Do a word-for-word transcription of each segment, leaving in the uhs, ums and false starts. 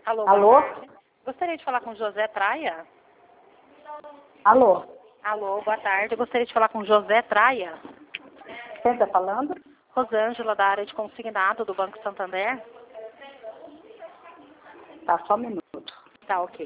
Alô? Alô? Gostaria de falar com José Traia? Alô? Alô, boa tarde. Eu gostaria de falar com José Traia. Quem está falando? Rosângela, da área de consignado do Banco Santander. Tá, só um minuto. Tá, ok.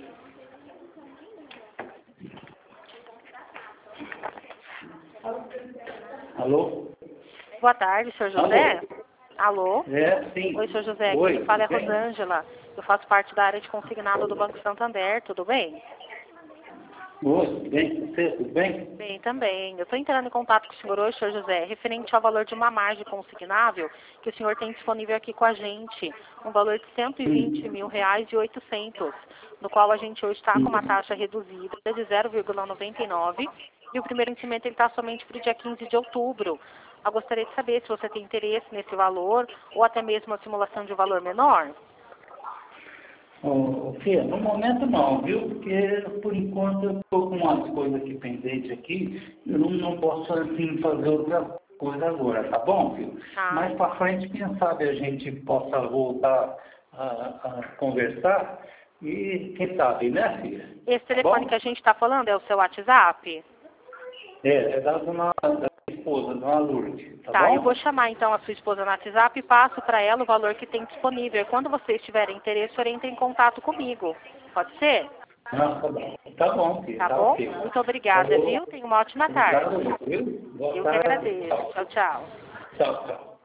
Alô? Boa tarde, senhor José. Alô? Alô? É, sim. Oi, senhor José. Oi, Quem fala é tudo bem? Rosângela. Eu faço parte da área de consignado do Banco Santander. Tudo bem? Oi, tudo bem? Você, tudo bem? Bem, também. Eu estou entrando em contato com o senhor hoje, senhor José, referente ao valor de uma margem consignável que o senhor tem disponível aqui com a gente, um valor de cento e vinte mil reais e oitocentos, no qual a gente hoje está com uma taxa reduzida de zero vírgula noventa e nove e o primeiro vencimento está somente para o dia quinze de outubro. Eu gostaria de saber se você tem interesse nesse valor ou até mesmo a simulação de um valor menor. Ô, Fê, no momento não, viu? Porque por enquanto eu estou com umas coisas aqui pendentes aqui, eu não, não posso assim fazer outra coisa agora, tá bom, filho? Ah. Mais para frente, quem sabe a gente possa voltar a, a conversar e quem sabe, né, filha? Esse Tá telefone bom? que a gente está falando é o seu WhatsApp? É, é da dona da minha esposa, dona Lourdes, tá, Tá, bom? eu vou chamar então a sua esposa no WhatsApp e passo para ela o valor que tem disponível. E quando vocês tiverem interesse, o senhor entra em contato comigo. Pode ser? Ah, tá bom. Tá bom, filho. Tá Tá bom? ok. Muito obrigada, Falou. viu? Tenha uma ótima tarde. Obrigado, viu? Boa Eu que tarde. agradeço. Tchau, tchau. Tchau, tchau.